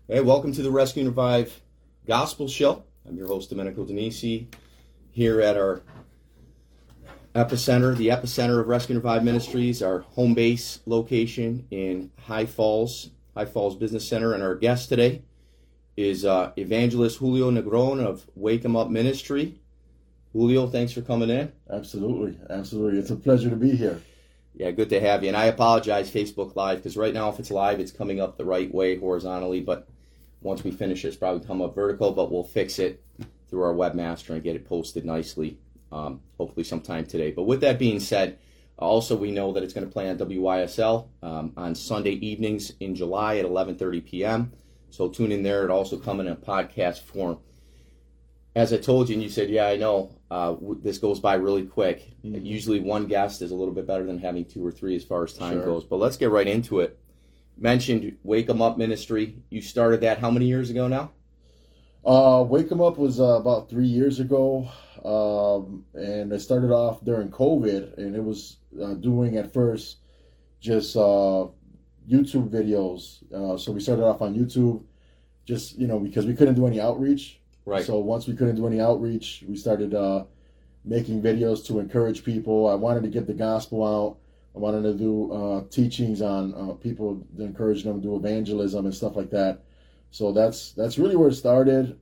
Hey, welcome to the Rescue and Revive Gospel Show. I'm your host, Domenico Denisi, here at our epicenter, the epicenter of Rescue and Revive Ministries, our home base location in High Falls Business Center. And our guest today is Evangelist Julio Negron of Wake 'em Up Ministry. Julio, thanks for coming in. Absolutely. It's a pleasure to be here. Yeah, good to have you. And I apologize, Facebook Live, because right now if it's live, it's coming up the right way horizontally, but once we finish it's probably come up vertical, but we'll fix it through our webmaster and get it posted nicely, hopefully sometime today. But with that being said, also we know that it's going to play on WYSL on Sunday evenings in July at 11:30 p.m. So tune in there. It'll also come in a podcast form. As I told you, and you said, yeah, I know, this goes by really quick. Mm-hmm. Usually one guest is a little bit better than having two or three as far as time goes. But let's get right into it. Mentioned Wake 'em Up Ministry. You started that how many years ago now? Wake 'em Up was about 3 years ago. And I started off during COVID, and it was doing at first just YouTube videos. So we started off on YouTube just, because we couldn't do any outreach. Right. So once we couldn't do any outreach, we started making videos to encourage people. I wanted to get the gospel out. I wanted to do teachings on people to encourage them to do evangelism and stuff like that. So that's really where it started.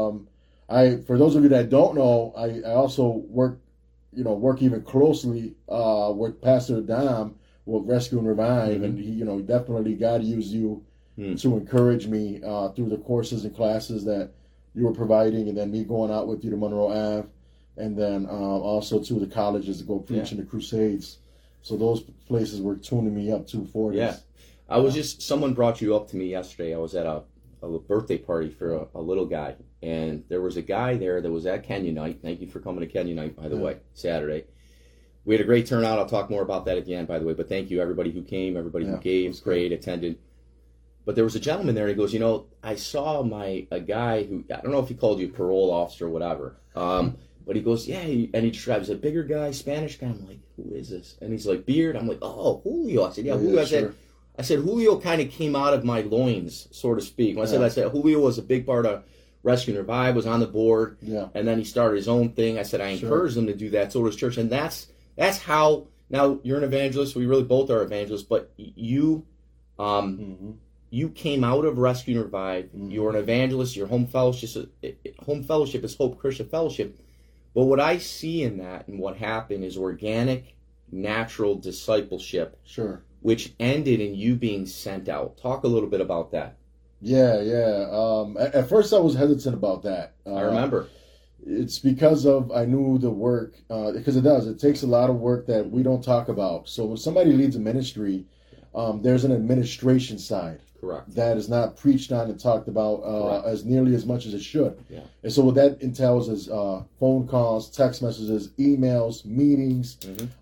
For those of you that don't know, I also work even closely with Pastor Dom with Rescue and Revive, mm-hmm. and he, definitely God used you to encourage me through the courses and classes that you were providing, and then me going out with you to Monroe Ave, and then also to the colleges to go preach in the crusades. So those places were tuning me up to for this. Yeah. Someone brought you up to me yesterday. I was at a birthday party for a little guy, and there was a guy there that was at Kenya Night. Thank you for coming to Kenya Night, by the way, Saturday. We had a great turnout. I'll talk more about that at the end, by the way, but thank you, everybody who came, everybody who gave, prayed, attended. But there was a gentleman there, and he goes, I saw a guy who, I don't know if he called you a parole officer or whatever, but he goes, and he describes a bigger guy, Spanish guy. I'm like, who is this? And he's like, beard. I'm like, oh, Julio. I said, Julio. I said, Julio kind of came out of my loins, so to speak. When I said Julio was a big part of Rescue and Revive, was on the board, and then he started his own thing. I said, I encouraged him to do that, so does church. And that's how, now you're an evangelist, we really both are evangelists, but you, you came out of Rescue and Revive. Mm-hmm. You're an evangelist. Your home fellowship is Hope Christian Fellowship. But what I see in that and what happened is organic, natural discipleship. Sure. Which ended in you being sent out. Talk a little bit about that. Yeah. At first I was hesitant about that. I remember. It's because I knew the work, because it takes a lot of work that we don't talk about. So when somebody leads a ministry, there's an administration side. Correct. That is not preached on and talked about as nearly as much as it should. Yeah. And so what that entails is phone calls, text messages, emails, meetings.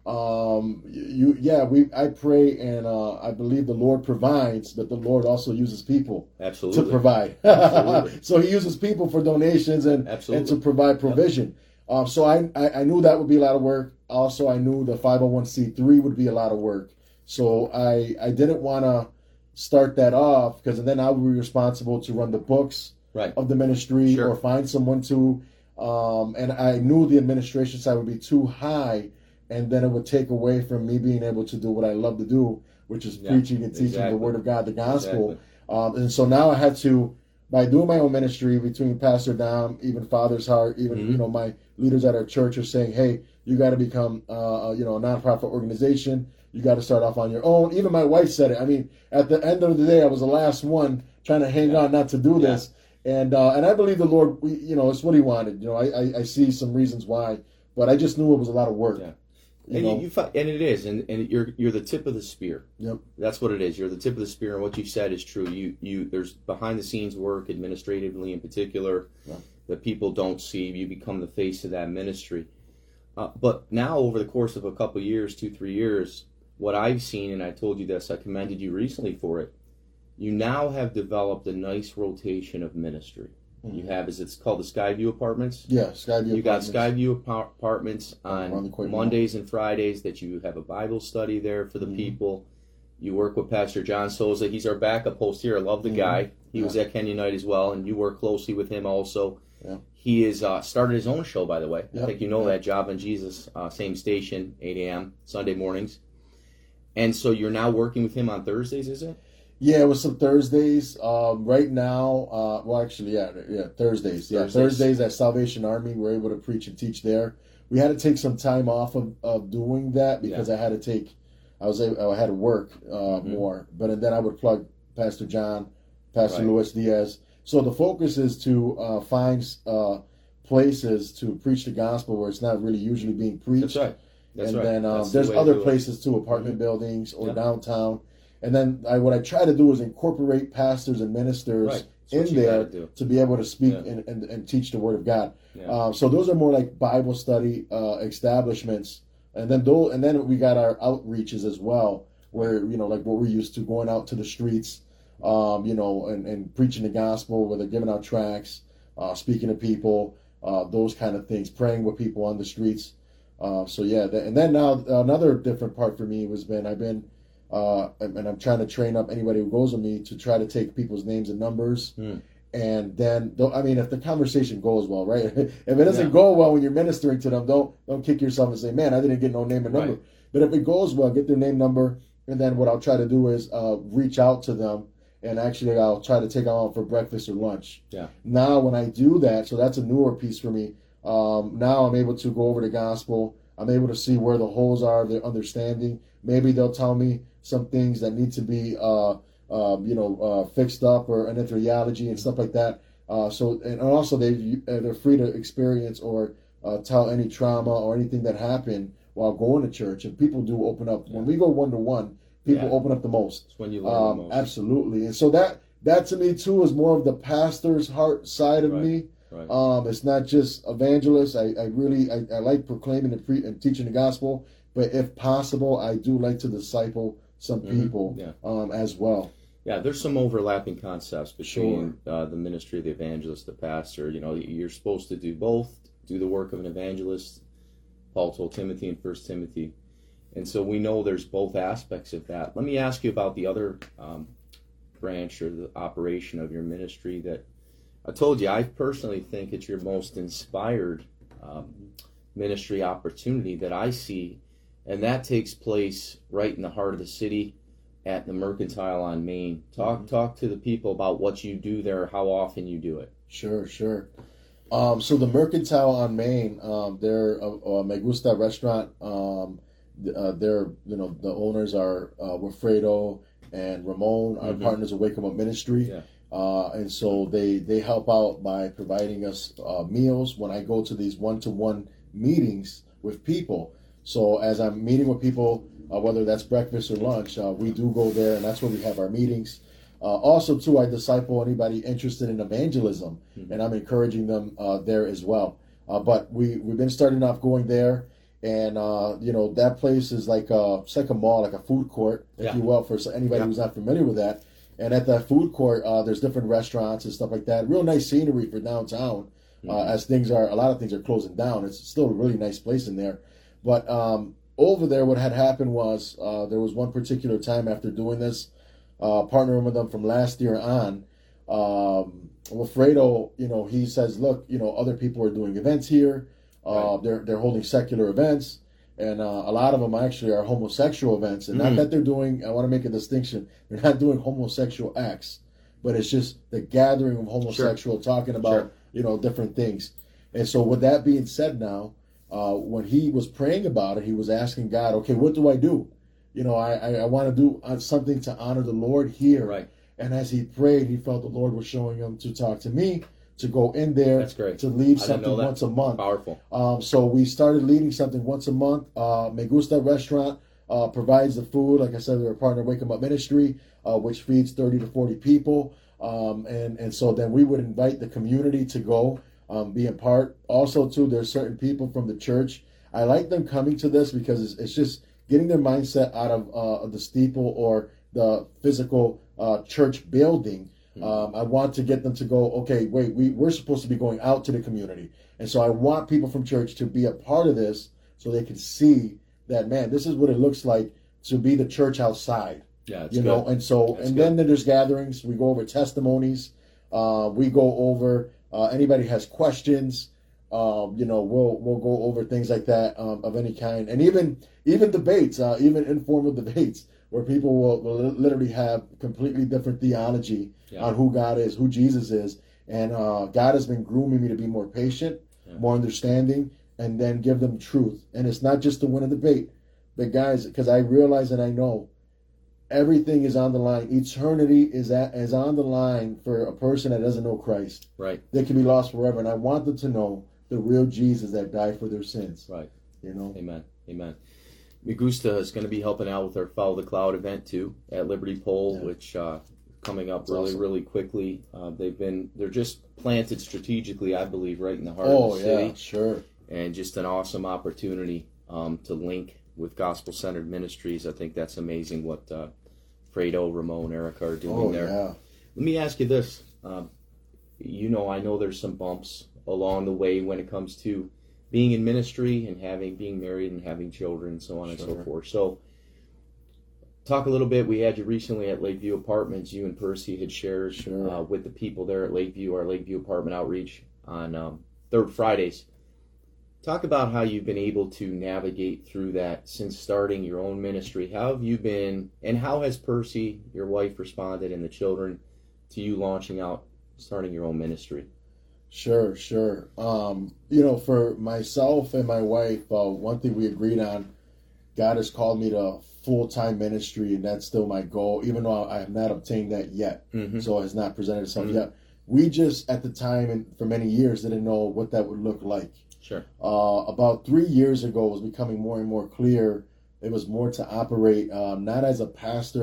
Mm-hmm. I pray and I believe the Lord provides, but the Lord also uses people to provide. Absolutely. So He uses people for donations and to provide provision. Yep. So I knew that would be a lot of work. Also, I knew the 501c3 would be a lot of work. So I didn't want to start that off, because then I would be responsible to run the books of the ministry or find someone to, and I knew the administration side would be too high, and then it would take away from me being able to do what I love to do, which is preaching and teaching the Word of God, the gospel. Exactly. And so now I had to, by doing my own ministry between Pastor Dom, even Father's Heart, even my leaders at our church are saying, hey, you got to become a nonprofit organization. You got to start off on your own. Even my wife said it. I mean, at the end of the day, I was the last one trying to hang on not to do this. And I believe the Lord, it's what He wanted. I see some reasons why, but I just knew it was a lot of work. Yeah. And it is, and you're the tip of the spear. Yep. That's what it is. You're the tip of the spear, and what you said is true. There's behind the scenes work, administratively in particular, that people don't see. You become the face of that ministry. But now, over the course of a couple of years, 2-3 years, what I've seen, and I told you this, I commended you recently for it, you now have developed a nice rotation of ministry. Mm-hmm. You have, it's called the Skyview Apartments? Yeah, Skyview You got Skyview Apartments on Mondays and Fridays that you have a Bible study there for the people. You work with Pastor John Souza. He's our backup host here. I love the guy. He was at Kenyanite as well, and you work closely with him also. Yeah. He has started his own show, by the way. I think you know that, Job and Jesus, same station, 8 a.m., Sunday mornings. And so you're now working with him on Thursdays, is it? Yeah, with some Thursdays. Right now, Thursdays. Yeah, Thursdays at Salvation Army, we're able to preach and teach there. We had to take some time off of doing that because I had to work more. But then I would plug Pastor John, Pastor Luis Diaz. So the focus is to find places to preach the gospel where it's not really usually being preached. That's right. Then there's other places too, apartment buildings or downtown. And then what I try to do is incorporate pastors and ministers in there to be able to speak and teach the Word of God. Yeah. So those are more like Bible study establishments. And then we got our outreaches as well, where, like what we're used to, going out to the streets, and preaching the gospel, whether giving out tracts, speaking to people, those kind of things, praying with people on the streets. And then now another different part for me and I'm trying to train up anybody who goes with me to try to take people's names and numbers. And then, if the conversation goes well, right? If it doesn't go well when you're ministering to them, don't kick yourself and say, man, I didn't get no name and number. Right. But if it goes well, get their name, number, and then what I'll try to do is reach out to them, and actually I'll try to take them out for breakfast or lunch. Yeah. Now when I do that, so that's a newer piece for me. Now I'm able to go over the gospel. I'm able to see where the holes are, their understanding. Maybe they'll tell me some things that need to be, fixed up, or anetheriology and stuff like that. And also they're free to experience or tell any trauma or anything that happened while going to church. And people do open up. When we go one-to-one, people open up the most. It's when you learn the most. Absolutely. And so that to me too is more of the pastor's heart side of me. Right. It's not just evangelist. I like proclaiming and teaching the gospel, but if possible, I do like to disciple some people as well. Yeah, there's some overlapping concepts between the ministry of the evangelist, the pastor. You're supposed to do both, do the work of an evangelist. Paul told Timothy in 1 Timothy. And so we know there's both aspects of that. Let me ask you about the other branch or the operation of your ministry that I told you, I personally think it's your most inspired ministry opportunity that I see, and that takes place right in the heart of the city at the Mercantile on Main. Talk to the people about what you do there, how often you do it. Sure. So the Mercantile on Main, they're a Me Gusta restaurant. The owners are Wilfredo and Ramon, our partners of Wake 'em Up Ministry. Yeah. And so they help out by providing us meals when I go to these one-to-one meetings with people. So as I'm meeting with people, whether that's breakfast or lunch, we do go there, and that's where we have our meetings. Also, too, I disciple anybody interested in evangelism, and I'm encouraging them there as well. But we've been starting off going there, and that place is it's like a mall, like a food court, if you will, for anybody who's not familiar with that. And at that food court, there's different restaurants and stuff like that. Real nice scenery for downtown, as a lot of things are closing down. It's still a really nice place in there. But over there, what had happened was there was one particular time after doing this, partnering with them from last year on, Wilfredo, he says, look, other people are doing events here. They're holding secular events. And a lot of them actually are homosexual events. And not that they're doing, I want to make a distinction, they're not doing homosexual acts, but it's just the gathering of homosexual, talking about, different things. And so with that being said now, when he was praying about it, he was asking God, okay, what do I do? I want to do something to honor the Lord here. Right. And as he prayed, he felt the Lord was showing him to talk to me, to go in there. That's great. To lead something once a month. Powerful. So we started leading something once a month. Me Gusta Restaurant provides the food. Like I said, we're a partner of Wake 'em Up Ministry, which feeds 30 to 40 people. And so then we would invite the community to go, be a part. Also, too, there's certain people from the church. I like them coming to this because it's just getting their mindset out of the steeple or the physical church building. I want to get them to go, okay, wait, we're supposed to be going out to the community. And so I want people from church to be a part of this so they can see that, man, this is what it looks like to be the church outside. Yeah, you know, and so and then there's gatherings. We go over testimonies. We go over anybody has questions. You know, we'll go over things like that of any kind, and even debates, even informal debates, where people will literally have completely different theology on who God is, who Jesus is, and God has been grooming me to be more patient, more understanding, and then give them truth. And it's not just to win a debate, but guys, because I realize and I know everything is on the line. Eternity is on the line for a person that doesn't know Christ. Right. They can be lost forever, and I want them to know the real Jesus that died for their sins. Right. You know? Amen. Amen. Migusta is going to be helping out with our Follow the Cloud event too at Liberty Pole, which coming up really quickly. They're just planted strategically, I believe, right in the heart of the city. Yeah, sure. And just an awesome opportunity to link with gospel-centered ministries. I think that's amazing what Fredo, Ramon, Erica are doing there. Yeah. Let me ask you this. You know, I know there's some bumps along the way when it comes to being in ministry and being married and having children and so on and so forth. So talk a little bit. We had you recently at Lakeview Apartments. You and Percy had shared with the people there at Lakeview, our Lakeview Apartment Outreach on third Fridays. Talk about how you've been able to navigate through that since starting your own ministry. How have you been, and how has Percy, your wife, responded, and the children to you launching out, starting your own ministry? Sure. You know, for myself and my wife, one thing we agreed on, God has called me to full-time ministry, and that's still my goal, even though I have not obtained that yet. So it has not presented itself yet. We just, at the time and for many years, didn't know what that would look like. Sure. About 3 years ago, it was becoming more and more clear. It was more to operate not as a pastor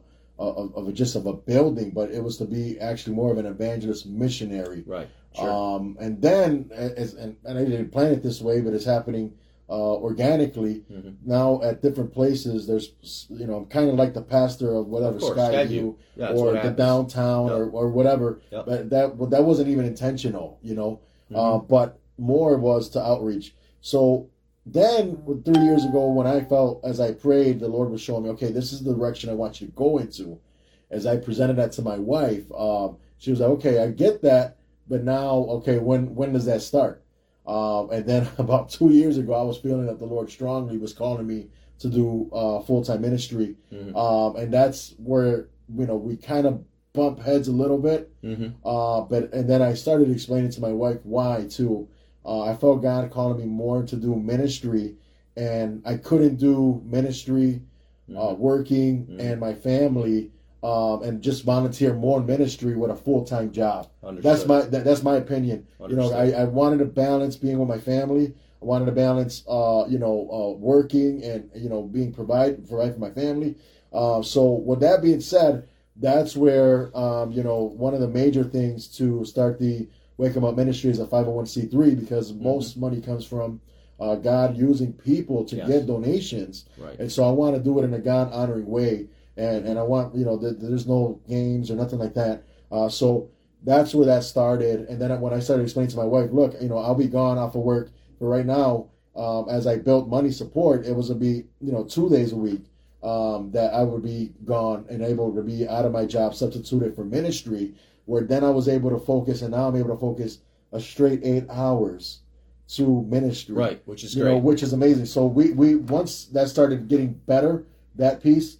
of a building, but it was to be actually more of an evangelist missionary. Right. Sure. And then, and I didn't plan it this way, but it's happening organically. Now at different places, there's, you know, I'm kind of like the pastor of whatever, Skyview, or the downtown, or whatever. But that wasn't even intentional, you know. But more was to outreach. So then 3 years ago, when I felt, as I prayed, the Lord was showing me, okay, this is the direction I want you to go into. As I presented that to my wife, she was like, okay, I get that, but now, okay, when does that start? And then about 2 years ago, I was feeling that the Lord strongly was calling me to do full-time ministry. And that's where, you know, we kind of bump heads a little bit. And then I started explaining to my wife why too. I felt God calling me more to do ministry, and I couldn't do ministry, working, and my family, and just volunteer more in ministry with a full-time job. Understood. That's my opinion. Understood. You know, I wanted to balance being with my family. I wanted to balance, working and, you know, being provide for my family. So with that being said, that's where, one of the major things to start the Wake 'em Up Ministry is a 501c3, because most money comes from God using people to get donations. Right. And so I want to do it in a God-honoring way. And I want, you know, there's no games or nothing like that. So that's where that started. And then when I started explaining to my wife, look, you know, I'll be gone off of work. But right now, as I built money support, it was to be, 2 days a week that I would be gone and able to be out of my job, substituted for ministry, where then I was able to focus, and now I'm able to focus a straight 8 hours to ministry. Right, which is great. Which is amazing. So we once that started getting better, that piece,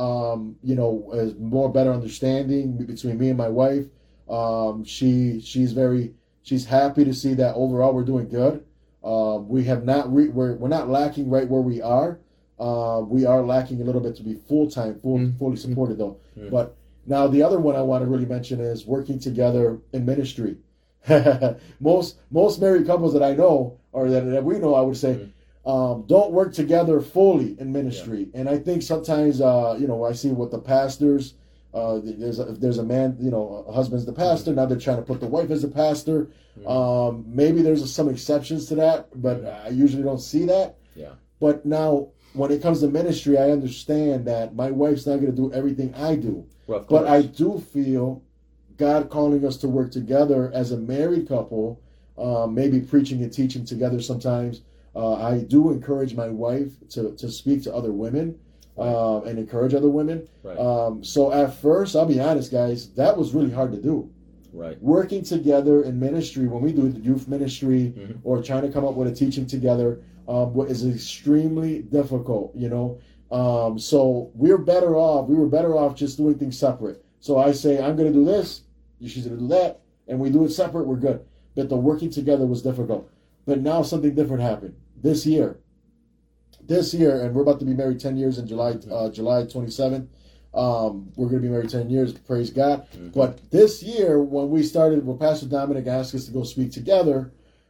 is more better understanding between me and my wife. She's happy to see that overall we're doing good. We have not we're not lacking right where we are. We are lacking a little bit to be full-time, fully supported though. But now the other one I want to really mention is working together in ministry. most married couples that I know, or that we know, I would say, don't work together fully in ministry. And I think sometimes, I see what the pastors, there's a man, a husband's the pastor. Now they're trying to put the wife as a pastor. Maybe there's some exceptions to that, but I usually don't see that. Yeah. But now, when it comes to ministry, I understand that my wife's not going to do everything I do. Well, but I do feel God calling us to work together as a married couple, maybe preaching and teaching together sometimes. I do encourage my wife to speak to other women and encourage other women. Right. So at first, I'll be honest, guys, that was really hard to do. Right. Working together in ministry, when we do the youth ministry or trying to come up with a teaching together, is extremely difficult, So we were better off just doing things separate. So I say, I'm going to do this, she's going to do that, and we do it separate, we're good. But the working together was difficult. But now something different happened. This year, and we're about to be married 10 years in July 27th. We're going to be married 10 years, praise God. But this year, when we started, when Pastor Dominic asked us to go speak together,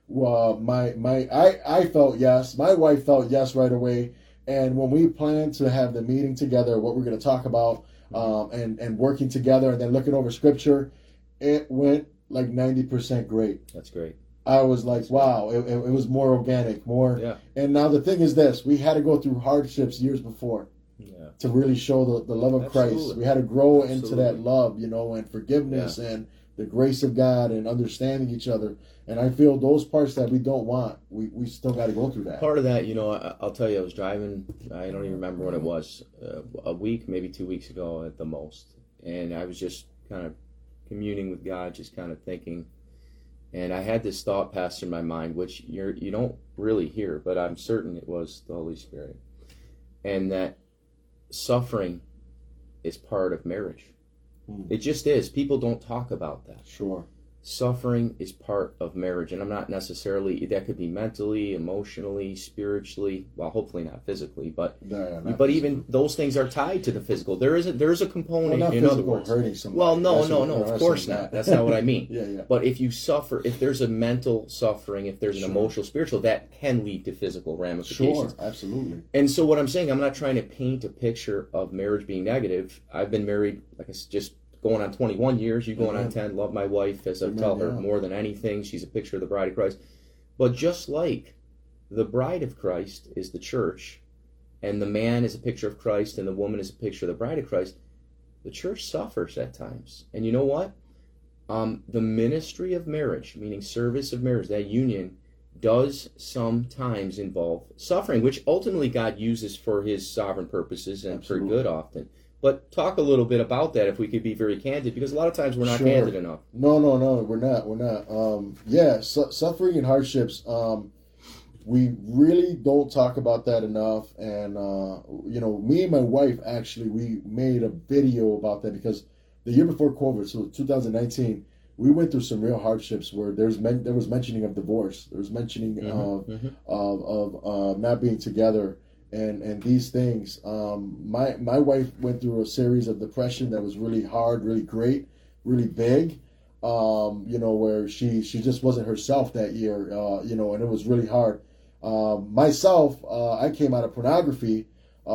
I felt yes. My wife felt yes right away. And when we planned to have the meeting together, what we're going to talk about, and working together and then looking over scripture, it went like 90% great. That's great. I was like, wow, it was more organic, more. Yeah. And now the thing is this, we had to go through hardships years before. Yeah. To really show the love of Christ. We had to grow into that love, and forgiveness and the grace of God and understanding each other. And I feel those parts that we don't want, we still got to go through that. Part of that, I'll tell you, I was driving, I don't even remember when it was, a week, maybe 2 weeks ago at the most. And I was just kind of communing with God, just kind of thinking. And I had this thought pass through my mind, which you don't really hear, but I'm certain it was the Holy Spirit. And that suffering is part of marriage. It just is. People don't talk about that. Sure. Suffering is part of marriage, and I'm not necessarily, that could be mentally, emotionally, spiritually, well, hopefully not physically, but even those things are tied to the physical. There is a component, not in other words. Hurting somebody. Well, no, of course not. That's not what I mean. Yeah. But if you suffer, if there's a mental suffering, if there's an emotional, spiritual, that can lead to physical ramifications. Sure, absolutely. And so what I'm saying, I'm not trying to paint a picture of marriage being negative. I've been married, like I said, just going on 21 years, you going on 10, love my wife, as I tell her, more than anything. She's a picture of the bride of Christ. But just like the bride of Christ is the church, and the man is a picture of Christ, and the woman is a picture of the bride of Christ, the church suffers at times. And you know what? The ministry of marriage, meaning service of marriage, that union, does sometimes involve suffering, which ultimately God uses for his sovereign purposes and for good often. But talk a little bit about that, if we could be very candid, because a lot of times we're not candid enough. No, we're not. Suffering and hardships, we really don't talk about that enough. And, me and my wife, actually, we made a video about that because the year before COVID, so 2019, we went through some real hardships where there was mentioning of divorce. There was mentioning of not being together. And these things, my wife went through a series of depression that was really hard, really great, really big, where she just wasn't herself that year, and it was really hard. Myself, I came out of pornography.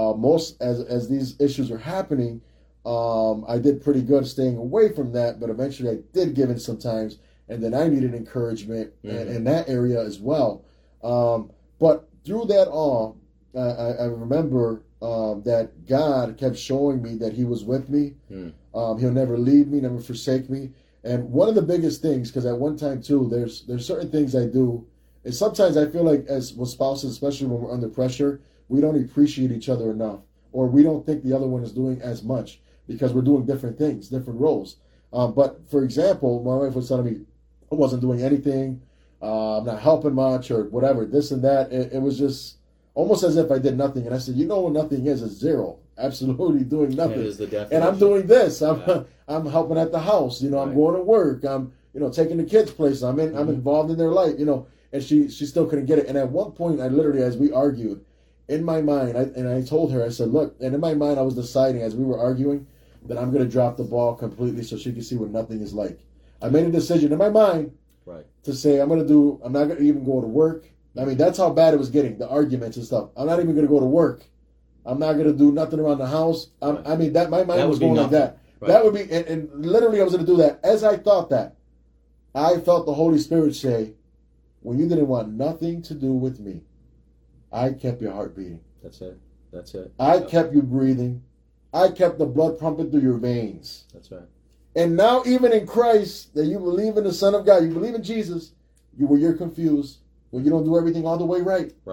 As these issues were happening, I did pretty good staying away from that, but eventually I did give in sometimes, and then I needed encouragement in that area as well. But through that all, I remember that God kept showing me that he was with me. He'll never leave me, never forsake me. And one of the biggest things, because at one time too, there's certain things I do, and sometimes I feel like as with spouses, especially when we're under pressure, we don't appreciate each other enough, or we don't think the other one is doing as much because we're doing different things, different roles. But for example, my wife was telling me I wasn't doing anything, I'm not helping much, or whatever, this and that. It was just almost as if I did nothing. And I said, what nothing is zero. Absolutely doing nothing. That is the definition. And I'm doing this. I'm helping at the house. I'm going to work. I'm taking the kids' places. I'm involved in their life. And she still couldn't get it. And at one point, I literally, as we argued, in my mind, I told her, I said, look, and in my mind, I was deciding as we were arguing that I'm going to drop the ball completely so she can see what nothing is like. I made a decision in my mind to say I'm not going to even go to work. I mean, that's how bad it was getting, the arguments and stuff. I'm not even going to go to work. I'm not going to do nothing around the house. I mean, that my mind was going like that. Right. That would be, and literally I was going to do that. As I thought that, I felt the Holy Spirit say, when you didn't want nothing to do with me, I kept your heart beating. That's it. I kept you breathing. I kept the blood pumping through your veins. That's right. And now even in Christ, that you believe in the Son of God, you believe in Jesus, you're confused. Well, you don't do everything all the way right. Right.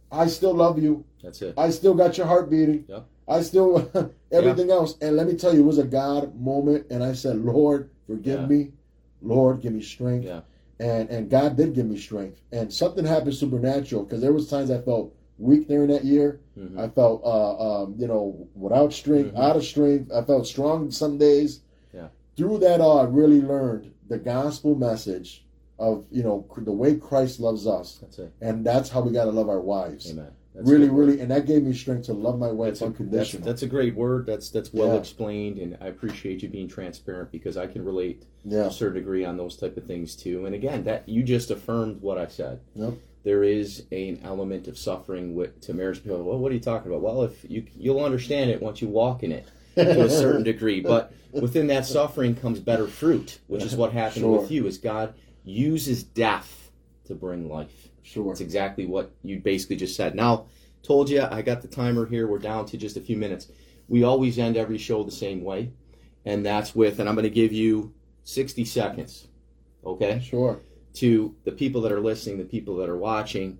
I still love you. That's it. I still got your heart beating. Yep. I still, everything else. And let me tell you, it was a God moment. And I said, Lord, forgive me. Lord, give me strength. Yeah. And God did give me strength. And something happened supernatural, because there was times I felt weak during that year. Mm-hmm. I felt, without strength, mm-hmm. out of strength. I felt strong some days. Yeah. Through that all, I really learned the gospel message of, the way Christ loves us. That's it. And that's how we got to love our wives. Amen. That's really, and that gave me strength to love my wife unconditionally. That's a great word. That's well explained, and I appreciate you being transparent, because I can relate to a certain degree on those type of things too. And again, that you just affirmed what I said. Yep. There is an element of suffering to marriage. People, well, what are you talking about? Well, if you'll understand it once you walk in it to a certain degree. But within that suffering comes better fruit, which is what happened with you. Is God uses death to bring life. Sure. That's exactly what you basically just said. Now, told you, I got the timer here. We're down to just a few minutes. We always end every show the same way, and that's with, and I'm going to give you 60 seconds, okay? Sure. To the people that are listening, the people that are watching,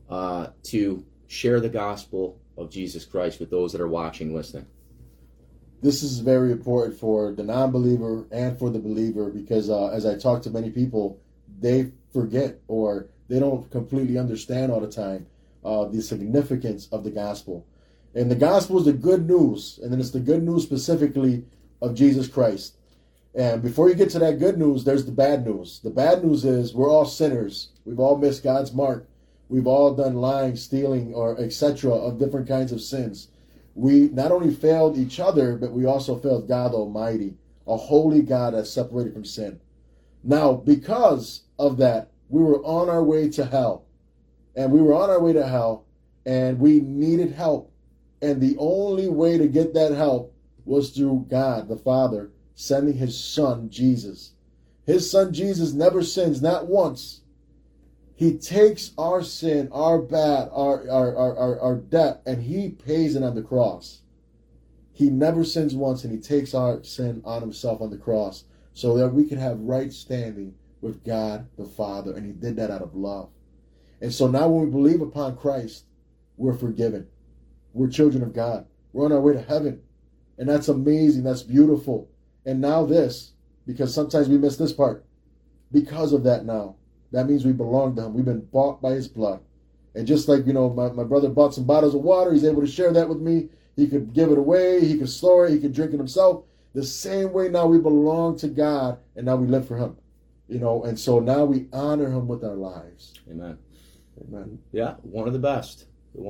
to share the gospel of Jesus Christ with those that are watching, listening. This is very important for the non-believer and for the believer, because as I talk to many people, they forget, or they don't completely understand all the time the significance of the gospel. And the gospel is the good news, and then it's the good news specifically of Jesus Christ. And before you get to that good news, there's the bad news. The bad news is we're all sinners. We've all missed God's mark. We've all done lying, stealing, or etc. of different kinds of sins. We not only failed each other, but we also failed God Almighty, a holy God that's separated from sin. Now, because of that, we were on our way to hell. And we were on our way to hell, and we needed help. And the only way to get that help was through God, the Father, sending his Son, Jesus. His Son, Jesus, never sins, not once. He takes our sin, our bad, our debt, and he pays it on the cross. He never sins once, and he takes our sin on himself on the cross so that we can have right standing with God the Father, and he did that out of love. And so now when we believe upon Christ, we're forgiven. We're children of God. We're on our way to heaven. And that's amazing. That's beautiful. And now this, because sometimes we miss this part. Because of that now, that means we belong to him. We've been bought by his blood. And just like, my brother bought some bottles of water, he's able to share that with me. He could give it away. He could store it. He could drink it himself. The same way now we belong to God, and now we live for him. And so now we honor him with our lives. Amen. Amen. Yeah, one of the best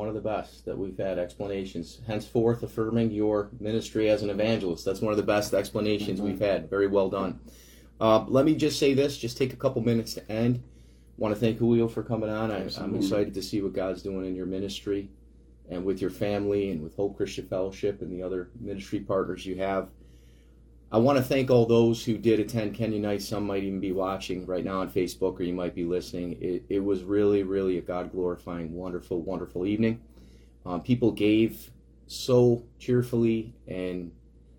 that we've had explanations. Henceforth, affirming your ministry as an evangelist. That's one of the best explanations we've had. Very well done. Let me just say this, just take a couple minutes to end. Want to thank Julio for coming on. I'm excited to see what God's doing in your ministry and with your family and with Hope Christian Fellowship and the other ministry partners you have. I want to thank all those who did attend Kenya Night. Some might even be watching right now on Facebook, or you might be listening. It was really, really a God-glorifying, wonderful, wonderful evening. People gave so cheerfully and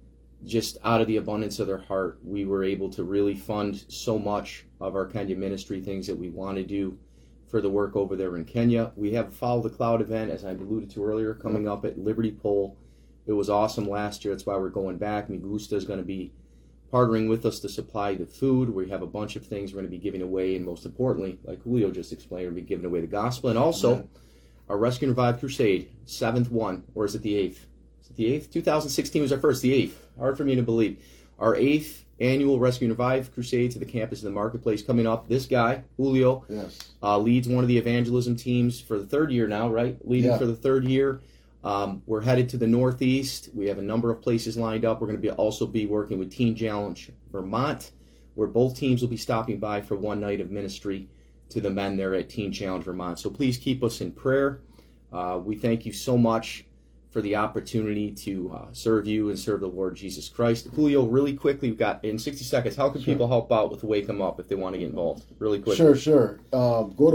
just out of the abundance of their heart. We were able to really fund so much of our Kenya ministry, things that we want to do for the work over there in Kenya. We have a Follow the Cloud event, as I alluded to earlier, coming up at Liberty Pole. It was awesome last year. That's why we're going back. Migusta is going to be partnering with us to supply the food. We have a bunch of things we're going to be giving away, and most importantly, like Julio just explained, we're going to be giving away the gospel. And also, our Rescue and Revive Crusade, 7th one, or is it the 8th? Is it the 8th? 2016 was our first, the 8th. Hard for me to believe. Our 8th annual Rescue and Revive Crusade to the campus in the marketplace coming up. This guy, Julio, leads one of the evangelism teams for the 3rd year now, right? Leading for the 3rd year. We're headed to the Northeast. We have a number of places lined up. We're going to also be working with Teen Challenge Vermont, where both teams will be stopping by for one night of ministry to the men there at Teen Challenge Vermont. So please keep us in prayer. We thank you so much for the opportunity to serve you and serve the Lord Jesus Christ. Julio, really quickly, we've got in 60 seconds, how can people help out with Wake 'em Up if they want to get involved? Really quickly. Sure. Go to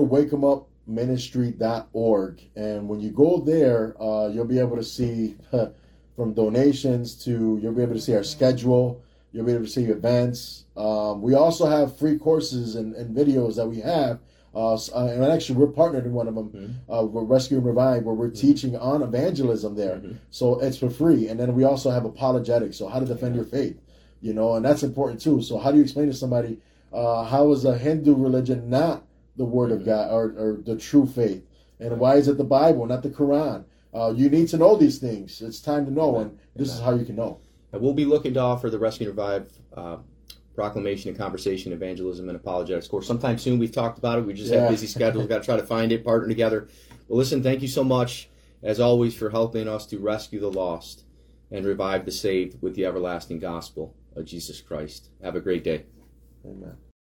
wakeemupministry.org, and when you go there, you'll be able to see from donations to, you'll be able to see our schedule, you'll be able to see events. We also have free courses and videos that we have And actually, we're partnered in one of them. We're Rescue and Revive, where we're teaching on evangelism there. So it's for free. And then we also have apologetics, so how to defend your faith, and that's important too. So how do you explain to somebody how is a Hindu religion not the Word of God or the true faith? And why is it the Bible, not the Quran? You need to know these things. It's time to know, and this is how you can know. And we'll be looking to offer the Rescue and Revive proclamation and conversation, evangelism, and apologetics course sometime soon. We've talked about it. We just have busy schedules. We've got to try to find it, partner together. Well, listen, thank you so much, as always, for helping us to rescue the lost and revive the saved with the everlasting gospel of Jesus Christ. Have a great day. Amen.